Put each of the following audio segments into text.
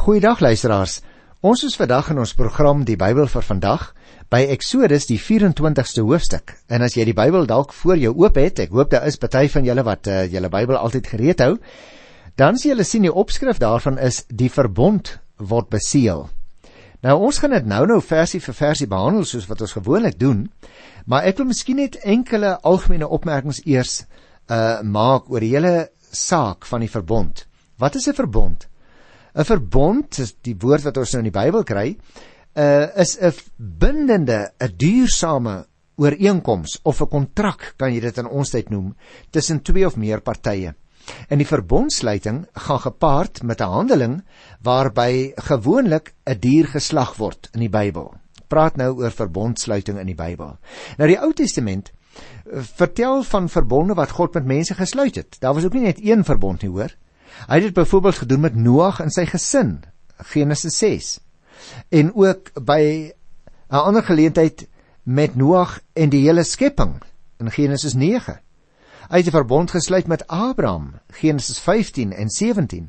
Goeiedag luisteraars, ons is vandag in ons program Die Bybel vir vandag, by Exodus die 24ste hoofstuk. En as jy die Bybel dalk voor jou oop het, ek hoop daar is party van julle wat julle Bybel altyd gereed hou, dan sal julle sien die opskrif daarvan is, die verbond word beseël. Nou ons gaan dit nou versie vir versie behandel, soos wat ons gewoonlik doen, maar ek wil miskien net enkele algemene opmerkings eers maak oor die hele saak van die verbond. Wat is 'n verbond? 'n Verbond, is die woord wat ons nou in die Bybel kry, is 'n bindende, 'n duursame ooreenkoms of 'n kontrak, kan jy dit in ons tyd noem, tussen twee of meer partye. En die verbondsluiting gaan gepaard met 'n handeling waarby gewoonlik 'n dier geslag word in die Bybel. Ek praat nou oor verbondsluiting in die Bybel. Nou die Ou Testament vertel van verbonde wat God met mense gesluit het. Daar was ook nie net een verbond nie, hoor. Hy het dit byvoorbeeld gedoen met Noag en sy gesin, Genesis 6. En ook by 'n ander geleentheid met Noag en die hele skepping, in Genesis 9. Hy het 'n verbond gesluit met Abraham, Genesis 15 en 17,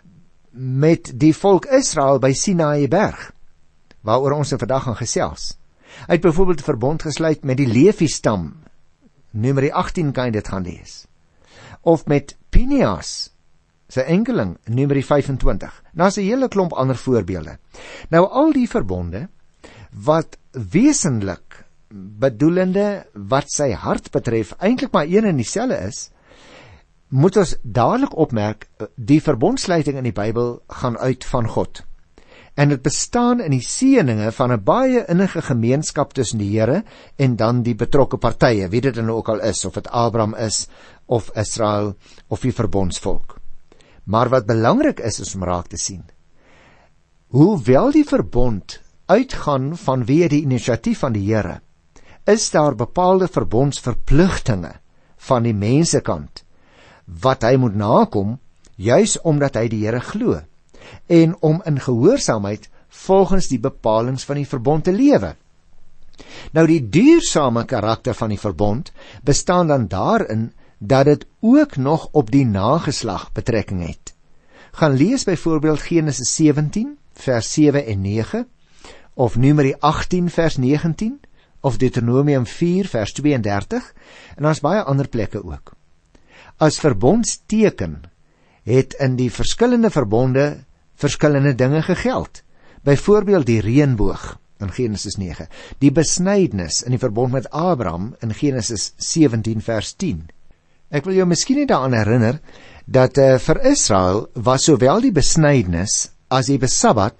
met die volk Israel by Sinaï berg, waaroor ons vandag gaan gesels. Hy het byvoorbeeld 'n verbond gesluit met die Levi stam, Numeri 18 kan jy dit gaan lees. Of met Pinias, sy enkeling, Numeri 25. Nou is 'n hele klomp ander voorbeelde. Nou al die verbonde, wat wesenlik bedoelende, wat sy hart betref, eintlik maar een en dieselfde is, moet ons dadelik opmerk, die verbondsluiting in die Bybel gaan uit van God. En dit bestaan in die seëninge van 'n baie innige gemeenskap tussen die Here en dan die betrokke partye, wie dit dan ook al is, of dit Abraham is, of Israel, of die verbondsvolk. Maar wat belangrik is om raak te sien, hoewel die verbond uitgaan vanweë die inisiatief van die Here, is daar bepaalde verbondsverpligtinge van die mensekant, wat hy moet nakom, juis omdat hy die Here glo, en om in gehoorsaamheid volgens die bepalings van die verbond te lewe. Nou die duursame karakter van die verbond bestaan dan daarin dat dit ook nog op die nageslag betrekking het. Gaan lees byvoorbeeld Genesis 17 vers 7 en 9, of Numeri 18 vers 19, of Deuteronomium 4 vers 32, en daar's baie ander plekke ook. As verbondsteken het in die verskillende verbonde verskillende dinge gegeld. Byvoorbeeld die reënboog in Genesis 9, die besnydenis in die verbond met Abraham in Genesis 17 vers 10. Ek wil jou miskien net daaraan herinner dat vir Israel was sowel die besnydenis as die Sabbat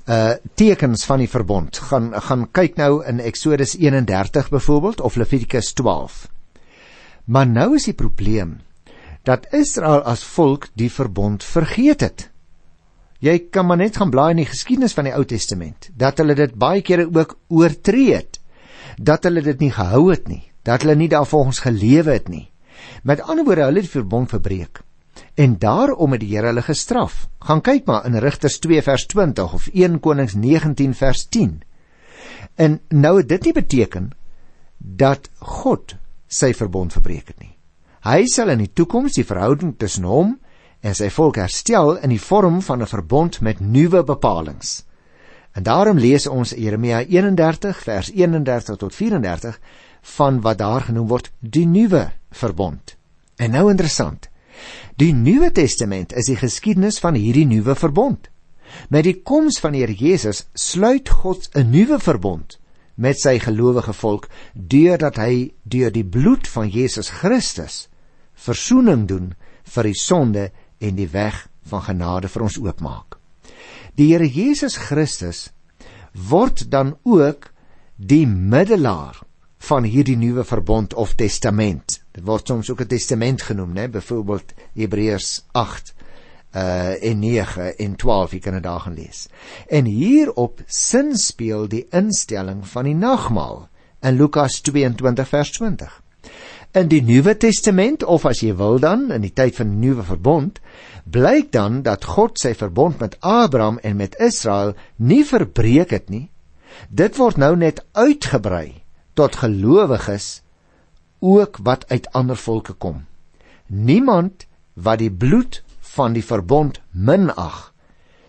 tekens van die verbond. Gaan kyk nou in Exodus 31 byvoorbeeld, of Levitikus 12. Maar nou is die probleem dat Israel as volk die verbond vergeet het. Jy kan maar net gaan blaai in die geskiedenis van die Ou Testament, dat hulle dit baie kere ook oortree het, dat hulle dit nie gehou het nie, dat hulle nie daarvolgens gelewe het nie. Met ander woorde, hulle het die verbond verbreek, en daarom het die Here hulle gestraf. Gaan kyk maar in Rigters 2 vers 20, of 1 Konings 19 vers 10. En nou het dit nie beteken, dat God sy verbond verbreek het nie. Hy sal in die toekoms die verhouding tussen hom en sy volk herstel in die vorm van 'n verbond met nuwe bepalings. En daarom lees ons Jeremia 31 vers 31 tot 34 van wat daar genoem word die nuwe verbond. En nou interessant, die Nuwe Testament is die geskiedenis van hierdie nuwe verbond. Met die koms van die Here Jesus sluit God 'n nuwe verbond met sy gelowige volk, deurdat hy deur die bloed van Jesus Christus versoening doen vir die sonde en die weg van genade vir ons oopmaak. Die Here Jesus Christus word dan ook die middelaar van hierdie nuwe verbond of testament. Dit word soms ook 'n testament genoem, byvoorbeeld Hebreërs 8 en 9 en 12, jy kan dit daar gaan lees. En hierop sinspeel die instelling van die nagmaal in Lukas 22 vers 20. In die Nuwe Testament, of as jy wil dan, in die tyd van die Nuwe Verbond, blyk dan dat God sy verbond met Abraham en met Israel nie verbreek het nie. Dit word nou net uitgebrei tot gelowiges, ook wat uit ander volke kom. Niemand wat die bloed van die verbond minag,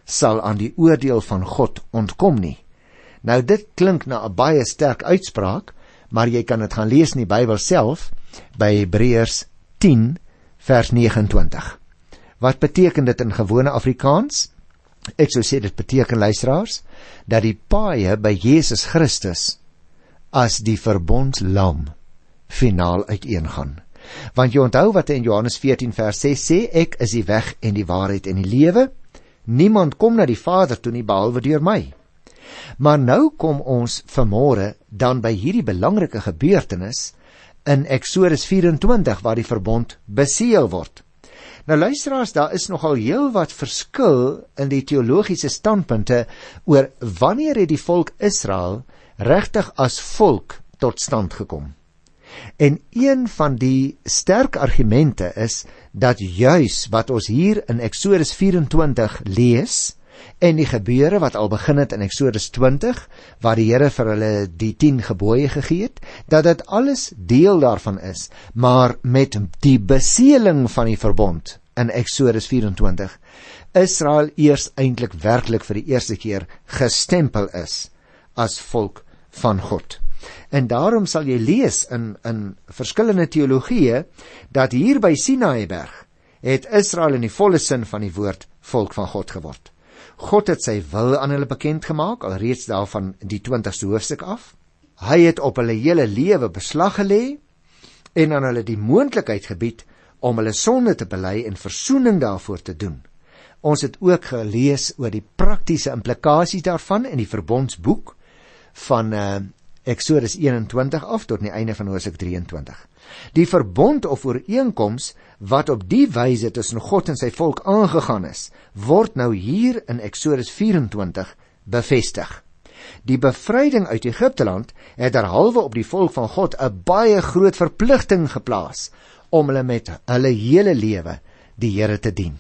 sal aan die oordeel van God ontkom nie. Nou dit klink na 'n baie sterk uitspraak, maar jy kan dit gaan lees in die Bybel self, by Hebreërs 10 vers 29. Wat beteken dit in gewone Afrikaans? Ek sou sê dit beteken, luisteraars, dat die paaie by Jesus Christus as die verbondslam finaal uiteengaan. Want jy onthou wat in Johannes 14 vers 6 sê, ek is die weg en die waarheid en die lewe, niemand kom na die Vader toe nie behalwe deur my. Maar nou kom ons vanmôre dan by hierdie belangrike gebeurtenis in Eksodus 24 waar die verbond beseël word. Nou luisteraars, daar is nogal heel wat verskil in die teologiese standpunte oor wanneer het die volk Israel regtig as volk tot stand gekom. En een van die sterk argumente is dat juis wat ons hier in Eksodus 24 lees en die gebeure wat al begin het in Eksodus 20, waar die Here vir hulle die 10 gebooie gegee het, dat dit alles deel daarvan is, maar met die beseëling van die verbond in Eksodus 24, Israel eers eintlik werklik vir die eerste keer gestempel is as volk van God. En daarom sal jy lees in verskillende teologieë dat hier by Sinaiberg het Israel in die volle sin van die woord volk van God geword. God het sy wil aan hulle bekend gemaak, alreeds daarvan die 20ste hoofstuk af. Hy het op hulle hele lewe beslag gelê en aan hulle die moontlikheid gebied om hulle sonde te bely en versoening daarvoor te doen. Ons het ook gelees oor die praktiese implikasies daarvan in die verbondsboek van Eksodus 21 af tot die einde van hoofstuk 23. Die verbond of ooreenkoms wat op die wyse tussen God en sy volk aangegaan is, word nou hier in Eksodus 24 bevestig. Die bevryding uit Egipteland het derhalwe op die volk van God 'n baie groot verpligting geplaas om hulle met hulle hele lewe die Here te dien.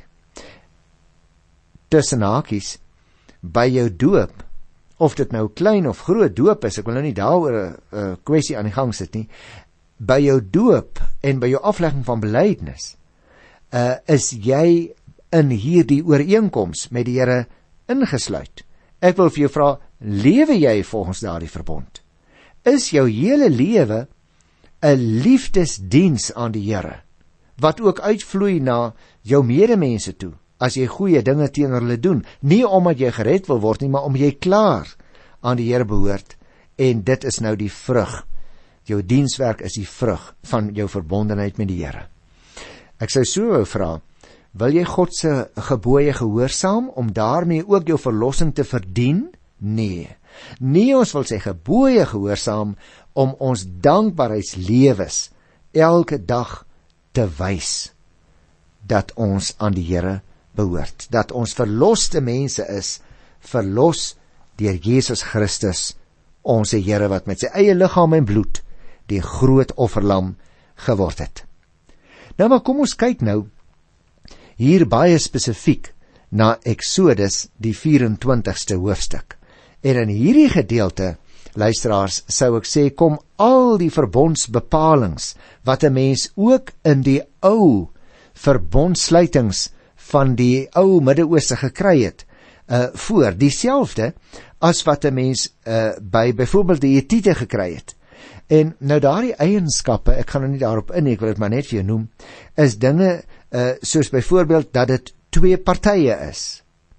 Tussen hakies, by jou doop, of dit nou klein of groot doop is, ek wil nou nie daaroor 'n kwessie aan die gang sit nie, by jou doop en by jou aflegging van belydenis, is jy in hierdie ooreenkoms met die Here ingesluit. Ek wil vir jou vra, lewe jy volgens daardie verbond? Is jou hele lewe 'n liefdesdiens aan die Here, wat ook uitvloei na jou medemense toe, as jy goeie dinge teenoor hulle doen, nie omdat jy gered wil word nie, maar omdat jy klaar aan die Here behoort, en dit is nou die vrug. Jou dienswerk is die vrug van jou verbondenheid met die Here. Ek sou so wou vra, wil jy God se gebooie gehoorsaam om daarmee ook jou verlossing te verdien? Nee. Nie, ons wil sy gebooie gehoorsaam om ons dankbaarheidslewens elke dag te wys dat ons aan die Here behoort, dat ons verloste mense is, verlos deur Jesus Christus, ons Here wat met sy eie liggaam en bloed die groot offerlam geword het. Nou maar kom ons kyk nou hier baie spesifiek na Eksodus die 24ste hoofstuk. En in hierdie gedeelte, luisteraars, sou ek sê, kom al die verbondsbepalings wat 'n mens ook in die ou verbondsluitings van die ou Midde-Ooste gekry het, voor, dieselfde as wat 'n mens by byvoorbeeld die Hetiete gekry het. En nou daardie eienskappe, ek gaan nou nie daarop in, ek wil dit maar net vir jou noem, is dinge soos byvoorbeeld dat dit 2 partye is.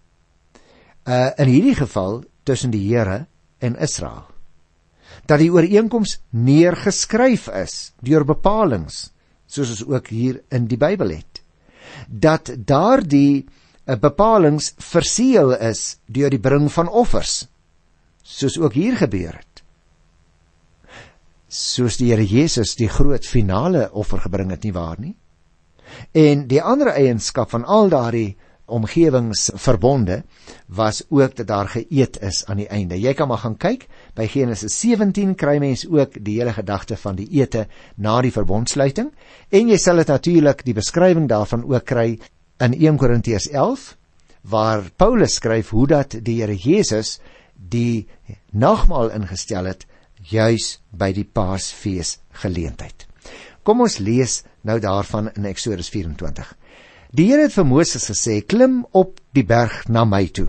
In hierdie geval tussen die Here en Israel. Dat die ooreenkoms neergeskryf is deur bepalings, soos ons ook hier in die Bybel het. Dat daardie bepalings verseël is deur die bring van offers, soos ook hier gebeur het. Soos die Here Jesus die groot finale offer gebring het, nie waar nie? En die ander eienskap van al daardie omgewingsverbonde was ook dat daar geëet is aan die einde. Jy kan maar gaan kyk, by Genesis 17 kry mens ook die hele gedagte van die ete na die verbondsluiting, en jy sal dit natuurlik die beskrywing daarvan ook kry in 1 Korintiërs 11, waar Paulus skryf hoe dat die Here Jesus die nagmaal ingestel het, juis by die Paasfees geleentheid. Kom ons lees nou daarvan in Eksodus 24. Die Here het vir Moses gesê, klim op die berg na my toe.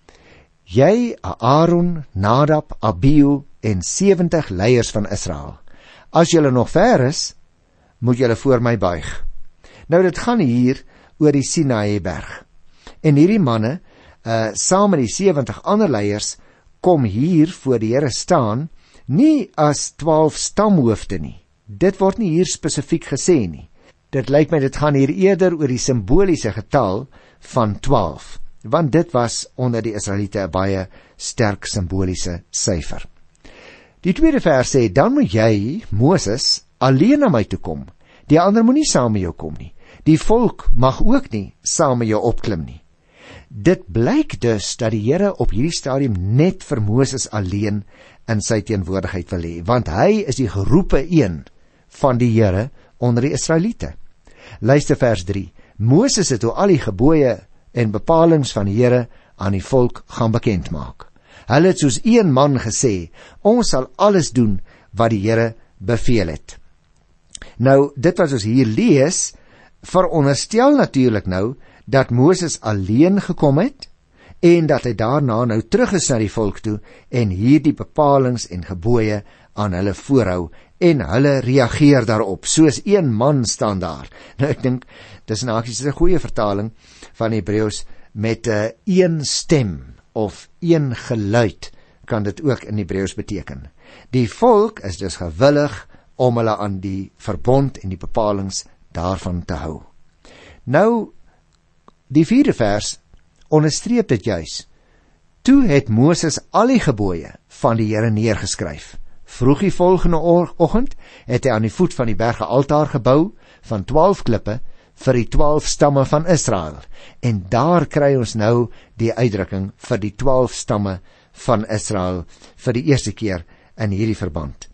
Jy, Aaron, Nadab, Abihu en 70 leiers van Israel. As julle nog ver is, moet julle voor my buig. Nou dit gaan hier oor die Sinaï berg. En hierdie manne, saam met die 70 ander leiers, kom hier voor die Here staan, nie as 12 stamhoofde nie. Dit word nie hier spesifiek gesê nie. Dit lyk my dit gaan hier eerder oor die simboliese getal van 12, want dit was onder die Israeliete 'n baie sterk simboliese syfer. Die tweede vers sê, dan moet jy, Moses, alleen na my toe kom. Die ander moet nie saam met jou kom nie. Die volk mag ook nie saam met jou opklim nie. Dit blyk dus dat die Here op hierdie stadium net vir Moses alleen in sy teenwoordigheid wil hê, want hy is die geroepe een van die Here onder die Israeliete. Luister vers 3. Moses het toe al die gebooie en bepalings van die Here aan die volk gaan bekend maak. Hulle het soos een man gesê, ons sal alles doen wat die Here beveel het. Nou, dit wat ons hier lees, veronderstel natuurlik nou, dat Moses alleen gekom het, en dat hy daarna nou terug is na die volk toe, en hierdie bepalings en gebooie aan hulle voorhou, en hulle reageer daarop, soos een man staan daar. Nou ek dink, dis nakies 'n goeie vertaling van Hebreëus, met een stem, of een geluid, kan dit ook in Hebreëus beteken. Die volk is dus gewillig om hulle aan die verbond en die bepalings daarvan te hou. Nou, die 4de vers onderstreep dit juis. Toe het Moses al die gebooie van die Here neergeskryf. Vroeg die volgende oggend het hy aan die voet van die berg 'n altaar gebou van 12 klippe vir die 12 stamme van Israel. En daar kry ons nou die uitdrukking vir die 12 stamme van Israel vir die eerste keer in hierdie verband.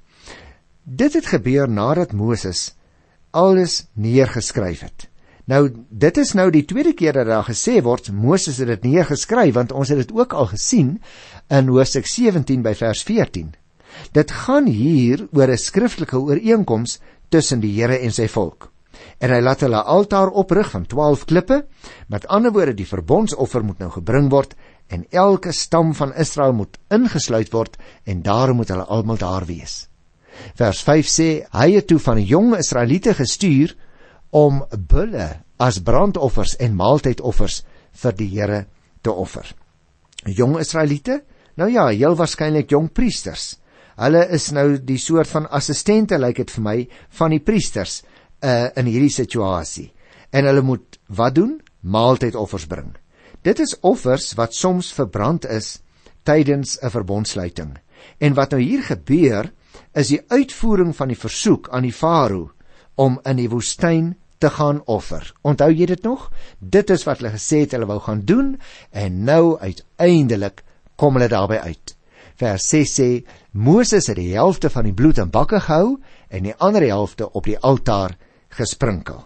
Dit het gebeur nadat Moses alles neergeskryf het. Nou, dit is nou die tweede keer dat daar gesê word, Moses het dit neergeskryf, want ons het dit ook al gesien in hoofstuk 17 by vers 14. Dit gaan hier oor 'n skriftelike ooreenkoms tussen die Here en sy volk. En hy laat hulle 'n altaar oprig van 12 klippe, met ander woorde, die verbondsoffer moet nou gebring word, en elke stam van Israel moet ingesluit word, en daarom moet hulle almal daar wees. Vers 5 sê, hy het toe van die jong Israeliete gestuur, om bulle as brandoffers en maaltydoffers vir die Here te offer. Jong Israeliete? Nou ja, heel waarskynlik jong priesters. Hulle is nou die soort van assistente, lyk dit vir my, van die priesters in hierdie situasie. En hulle moet wat doen? Maaltydoffers bring. Dit is offers wat soms verbrand is tydens 'n verbondsluiting. En wat nou hier gebeur, is die uitvoering van die versoek aan die Farao om in die woestyn te gaan offer. Onthou jy dit nog? Dit is wat hulle gesê het hulle wou gaan doen, en nou uiteindelik kom hulle daarby uit. Vers 6 sê, Moses het die helfte van die bloed in bakke gehou, en die ander helfte op die altaar gesprinkel.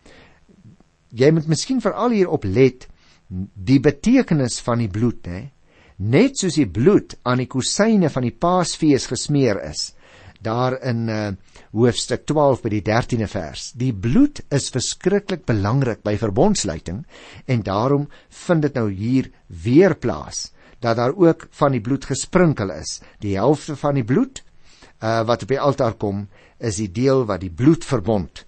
Jy moet miskien veral hierop let, die betekenis van die bloed, net soos die bloed aan die kosyne van die Paasfees gesmeer is, daar in hoofstuk 12 by die 13de vers. Die bloed is verskriklik belangrik by verbondsluiting, en daarom vind dit nou hier weer plaas, dat daar ook van die bloed gesprinkel is. Die helfte van die bloed, wat op die altaar kom, is die deel wat die bloedverbond,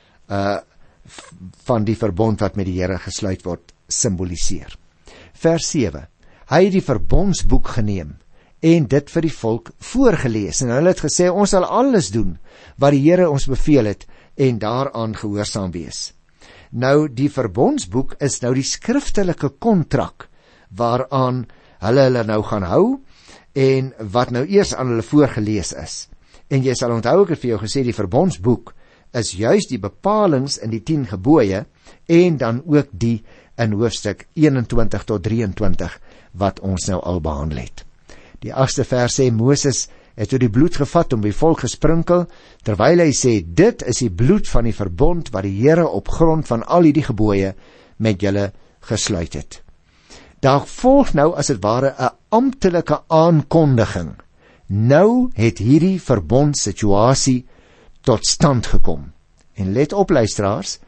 van die verbond wat met die Here gesluit word, symboliseer. Vers 7, hy het die verbondsboek geneem, en dit vir die volk voorgelees, en hulle het gesê, ons sal alles doen, wat die Here ons beveel het, en daaraan gehoorsaam wees. Nou, die verbondsboek is nou die skriftelike kontrak, waaraan hulle nou gaan hou, en wat nou eers aan hulle voorgelees is. En jy sal onthou, ek het vir jou gesê, die verbondsboek is juist die bepalings in die 10 gebooie, en dan ook die in hoofstuk 21 tot 23, wat ons nou al behandel het. Die 8ste vers sê, Moses het toe die bloed gevat om die volk gesprinkel, terwyl hy sê, dit is die bloed van die verbond wat die Here op grond van al die gebooie met julle gesluit het. Daar volg nou as het ware 'n amptelike aankondiging. Nou het hierdie verbondsituasie tot stand gekom. En let op luisteraars,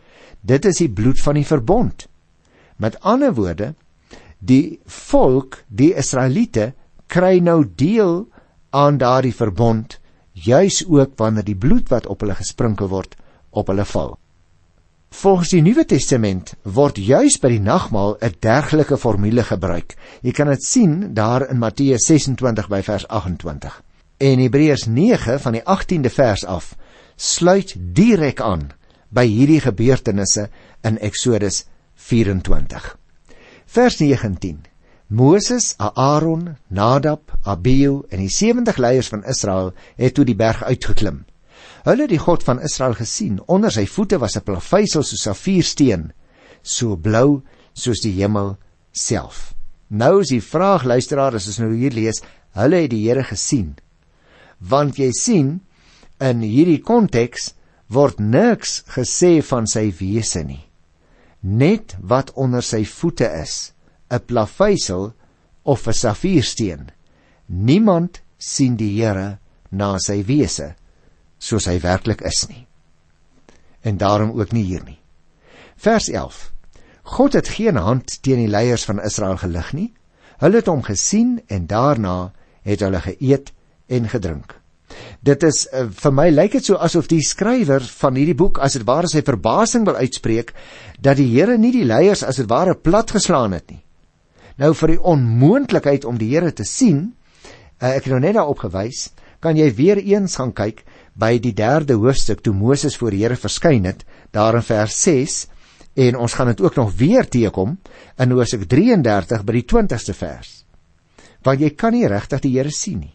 dit is die bloed van die verbond. Met ander woorde, die volk, die Israeliete, kry nou deel aan daardie verbond, juis ook wanneer die bloed wat op hulle gesprinkel word, op hulle val. Volgens die Nuwe Testament word juis by die nagmaal 'n dergelike formule gebruik. Jy kan dit sien daar in Matteus 26 by vers 28. En Hebreërs 9 van die 18de vers af sluit direk aan by hierdie gebeurtenisse in Eksodus 24. Vers 19. Moses, Aaron, Nadab, Abihu en die 70 leiers van Israel het toe die berg uitgeklim. Hulle het die God van Israel gesien. Onder sy voete was 'n plaveisel soos safiersteen, so blou soos die hemel self. Nou is die vraag, luisteraar, as ons nou hier lees, hulle het die Here gesien. Want jy sien, in hierdie konteks word niks gesê van sy wese nie. Net wat onder sy voete is, 'n plaveisel of 'n safiersteen. Niemand sien die Here na sy wese, soos hy werklik is nie. En daarom ook nie hier nie. Vers 11. God het geen hand teen die leiers van Israel gelig nie. Hulle het hom gesien en daarna het hulle geëet en gedrink. Dit is, vir my lyk dit so asof die skrywer van hierdie boek as dit ware sy verbasing wil uitspreek, dat die Here nie die leiers as dit ware platgeslaan het nie. Nou vir die onmoontlikheid om die Here te sien, ek het nou net daarop gewys, kan jy weer eens gaan kyk by die 3de hoofstuk toe Moses voor die Here verskyn het, daar in vers 6, en ons gaan dit ook nog weer teekom in hoofstuk 33 by die 20ste vers. Want jy kan nie regtig die Here sien nie.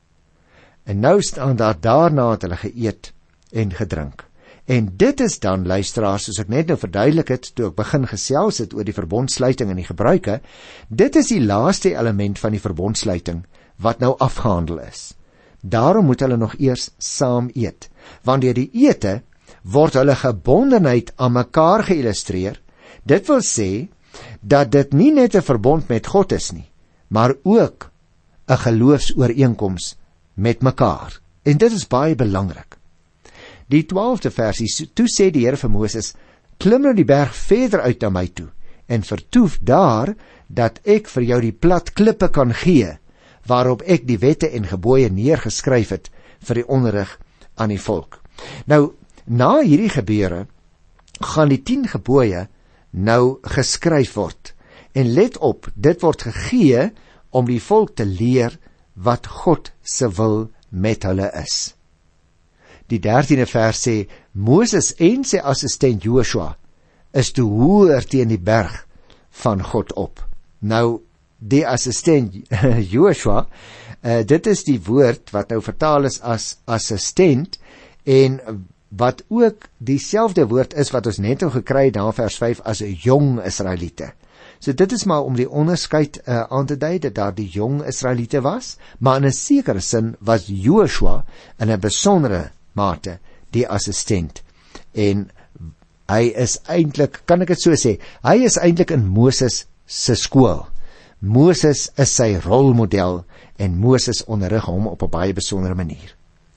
En nou staan daar, daarna het hulle geëet en gedrink. En dit is dan, luisteraars, soos ek net nou verduidelik het, toe ek begin gesels het oor die verbondsluiting en die gebruike, dit is die laaste element van die verbondsluiting, wat nou afgehandel is. Daarom moet hulle nog eers saam eet, want deur die ete word hulle gebondenheid aan mekaar geillustreer. Dit wil sê, dat dit nie net 'n verbond met God is nie, maar ook 'n geloofsooreenkoms met mekaar. En dit is baie belangrik. Die 12de versie, toe sê die Here vir Moses, klim nou die berg verder uit na my toe, en vertoef daar, dat ek vir jou die plat klippe kan gee, waarop ek die wette en gebooie neergeskryf het, vir die onderrig aan die volk. Nou, na hierdie gebeure, gaan die 10 gebooie nou geskryf word. En let op, dit word gegee, om die volk te leer, wat God se wil met hulle is. Die 13de vers sê, Moses en sy assistent Joshua is toe hoër teen die berg van God op. Nou, die assistent Joshua, dit is die woord wat nou vertaal is as assistent, en wat ook dieselfde woord is wat ons net nou gekry het na vers 5 as 'n jong Israeliete. So dit is maar om die onderskeid aan te dui, dat daar die jong Israeliete was, maar in 'n sekere sin was Joshua in 'n besondere mate die assistent. En hy is eintlik, kan ek dit so sê, hy is eintlik in Moses se skool. Moses is sy rolmodel en Moses onderrig hom op 'n baie besondere manier.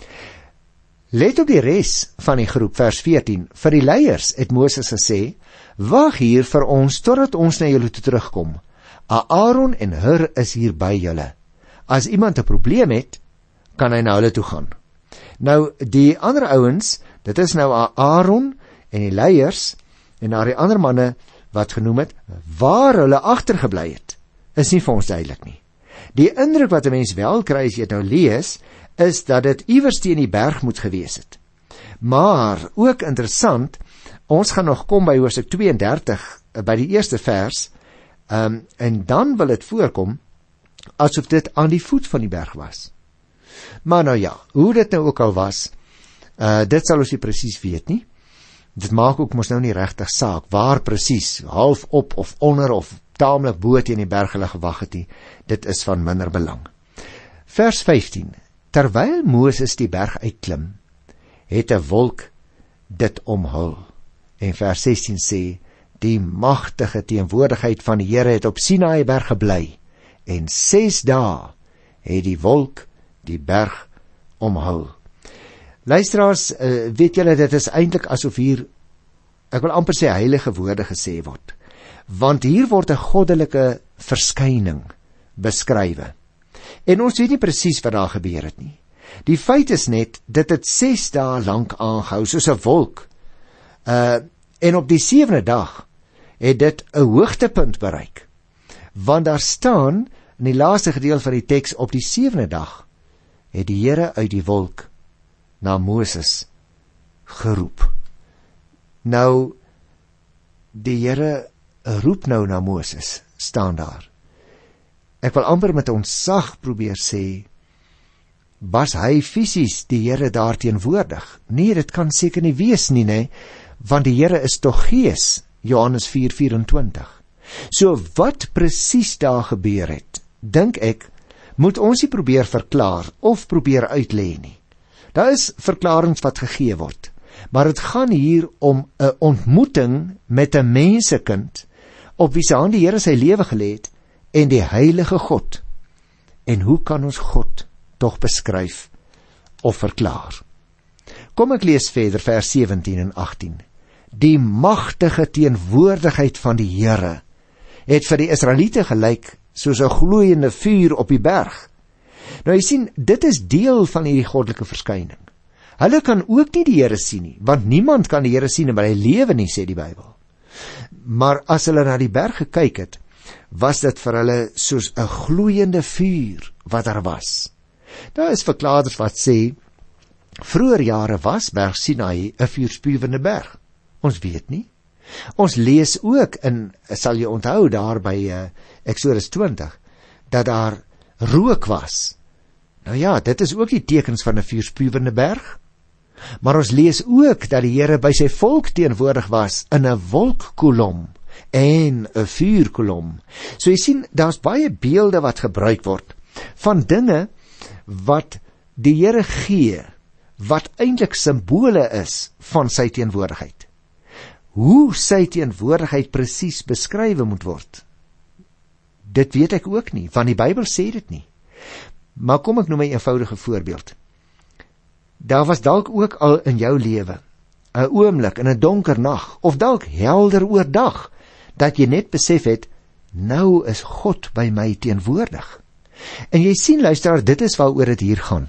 Let op die res van die groep, vers 14. Vir die leiers het Moses gesê, wag hier vir ons totdat ons na julle toe terugkom. Aaron en Hur is hier by julle. As iemand 'n probleem het, kan hy na hulle toe gaan. Nou, die ander ouens, dit is nou Aaron en die leiers, en daar die ander manne wat genoem het, waar hulle agtergebly het, is nie vir ons duidelik nie. Die indruk wat 'n mens wel kry as jy dit nou lees, is dat dit iewers teen die berg moet gewees het. Maar, ook interessant, ons gaan nog kom by hoofstuk 32, by die eerste vers, en dan wil het voorkom, asof dit aan die voet van die berg was. Maar nou ja, hoe dit nou ook al was, dit sal ons nie presies weet nie. Dit maak ook mos nou nie regtig saak, waar presies, half op of onder of taamlik bo teen die berg hulle gewag het nie, dit is van minder belang. Vers 15. Terwyl Moses die berg uitklim, het 'n wolk dit omhul. En vers 16 sê, die magtige teenwoordigheid van die Here het op Sinaï berg gebly, en 6 dae het die wolk die berg omhul. Luisteraars, weet julle, dit is eintlik asof hier ek wil amper sê heilige woorde gesê word, want hier word 'n goddelike verskyning beskrywe. En ons weet nie presies wat daar gebeur het nie. Die feit is net, dit het 6 dae lank aangehou, soos 'n wolk. En op die 7de dag het dit 'n hoogtepunt bereik. Want daar staan, in die laaste gedeelte van die teks, op die 7de dag, het die Here uit die wolk na Moses geroep. Nou, die Here roep nou na Moses, staan daar. Ek wil amper met ontzag probeer sê, was hy fisies die Here daar teenwoordig? Nee, dit kan seker nie wees nie, nee, want die Here is tog gees, Johannes 4:24. So wat presies daar gebeur het, dink ek, moet ons nie probeer verklaar of probeer uitlê nie. Daar is verklaringe wat gegee word, maar dit gaan hier om 'n ontmoeting met 'n mensekind, op wie se hand die Here sy lewe gelê het, en die heilige God. En hoe kan ons God tog beskryf of verklaar? Kom ek lees verder, vers 17 en 18. Die magtige teenwoordigheid van die Here het vir die Israeliete gelyk soos 'n gloeiende vuur op die berg. Nou jy sien, dit is deel van hierdie goddelike verskyning. Hulle kan ook nie die Here sien nie, want niemand kan die Here sien en hy lewe nie, sê die Bybel. Maar as hulle na die berg gekyk het, was dit vir hulle soos 'n gloeiende vuur wat daar was. Daar is verklaarders wat sê, vroeër jare was berg Sinaï 'n vuurspuwende berg. Ons weet nie. Ons lees ook sal jy onthou daar by Exodus 20, dat daar rook was. Nou ja, dit is ook die tekens van 'n vuurspuwende berg. Maar ons lees ook dat die Here by sy volk teenwoordig was in 'n wolkkolom en 'n vuurkolom. So jy sien, daar's baie beelde wat gebruik word van dinge wat die Here gee, wat eintlik simbole is van sy teenwoordigheid. Hoe sy teenwoordigheid presies beskrywe moet word, dit weet ek ook nie, want die Bybel sê dit nie. Maar kom ek noem 'n eenvoudige voorbeeld. Daar was dalk ook al in jou lewe 'n oomblik in 'n donker nag, of dalk helder oordag, dat jy net besef het, nou is God by my teenwoordig. En jy sien, luisteraar, dit is waaroor dit hier gaan.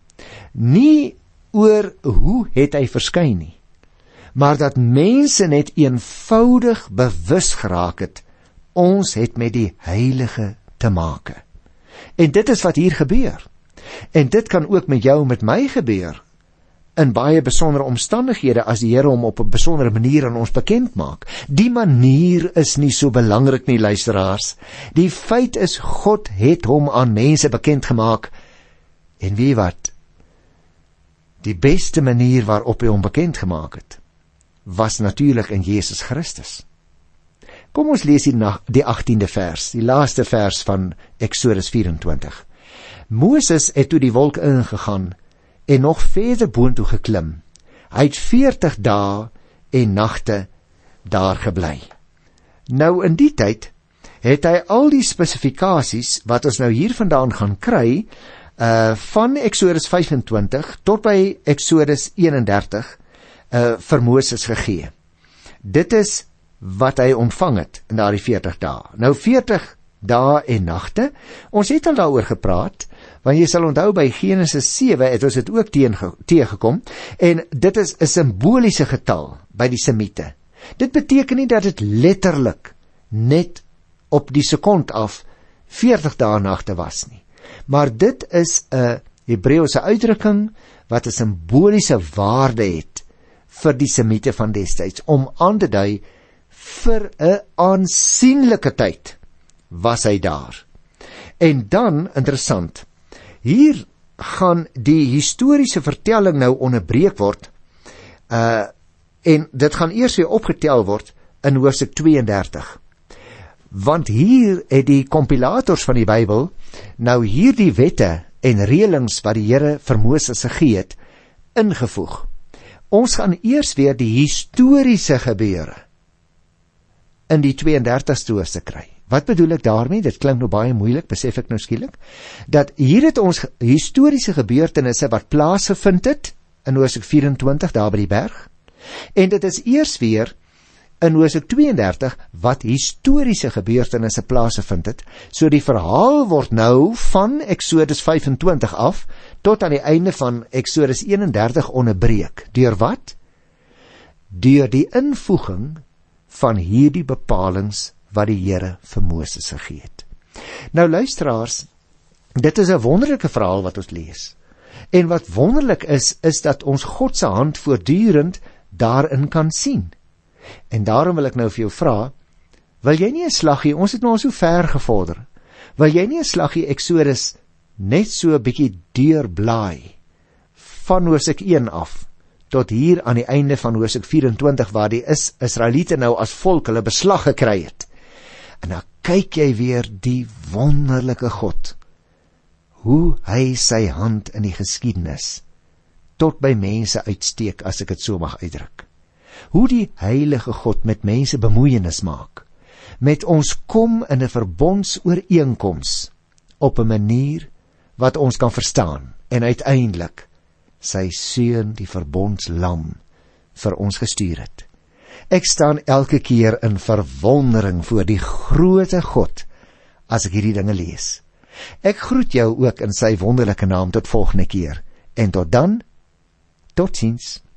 Nie oor hoe het hy verskyn nie, maar dat mense net eenvoudig bewus geraak het, ons het met die Heilige te make. En dit is wat hier gebeur. En dit kan ook met jou en met my gebeur, in baie besondere omstandighede, as die Here hom op 'n besondere manier aan ons bekend maak. Die manier is nie so belangrik nie, luisteraars. Die feit is, God het hom aan mense bekend gemaak. En weet wat? Die beste manier waarop hy hom bekend gemaak het, was natuurlik in Jesus Christus. Kom ons lees die 18de vers, die laaste vers van Exodus 24. Moses het toe die wolk ingegaan en nog verder boontoe geklim. Hy het 40 dae en nagte daar gebly. Nou in die tyd het hy al die spesifikasies wat ons nou hier vandaan gaan kry, van Exodus 25 tot by Exodus 31 vir Moses gegee. Dit is wat hy ontvang het in daardie 40 dae. Nou 40 dae en nagte, ons het al daaroor gepraat, want jy sal onthou by Genesis 7 het ons dit ook teëgekom, en dit is 'n simboliese getal by die Semiete. Dit beteken nie dat dit letterlik net op die sekond af 40 dae en nagte was nie, maar dit is 'n Hebreëse uitdrukking wat 'n simboliese waarde het vir die Semiete van destyds, om aan te dui, vir 'n aansienlike tyd was hy daar. En dan, interessant, hier gaan die historiese vertelling nou onderbreek word, en dit gaan eers weer opgetel word in hoofstuk 32. Want hier het die kompilators van die Bybel nou hierdie wette en reëlings wat die Here vir Moses gegee het, ingevoeg. Ons gaan eers weer die historiese gebeure in die 32ste hoofstuk kry. Wat bedoel ek daarmee? Dit klink nou baie moeilik, besef ek nou skielik, dat hier het ons historiese gebeurtenisse wat plaasgevind het in hoofstuk 24 daar by die berg, en dit is eers weer in Hosea 32 wat historiese gebeurtenisse plaasgevind het. So die verhaal word nou van Eksodus 25 af tot aan die einde van Eksodus 31 onderbreek. Deur wat? Deur die invoeging van hierdie bepalings wat die Here vir Moses gegee het. Nou luisteraars, dit is 'n wonderlike verhaal wat ons lees. En wat wonderlik is dat ons God se hand voortdurend daarin kan sien. En daarom wil ek nou vir jou vra, wil jy nie 'n slaggie, ons het nou al so ver gevorder, wil jy nie 'n slaggie Eksodus net so 'n bietjie deurblaai van Hosea 1 af tot hier aan die einde van Hosea 24 waar die Israeliete nou as volk hulle beslag gekry het. En dan kyk jy weer die wonderlike God, hoe hy sy hand in die geskiedenis tot by mense uitsteek, as ek dit so mag uitdruk. Hoe die heilige God met mense bemoeienis maak, met ons kom in 'n verbondsooreenkoms op 'n manier wat ons kan verstaan, en uiteindelik sy seun die verbondslam vir ons gestuur het. Ek staan elke keer in verwondering voor die groote God as ek hierdie dinge lees. Ek groet jou ook in sy wonderlike naam tot volgende keer, en tot dan, totsiens.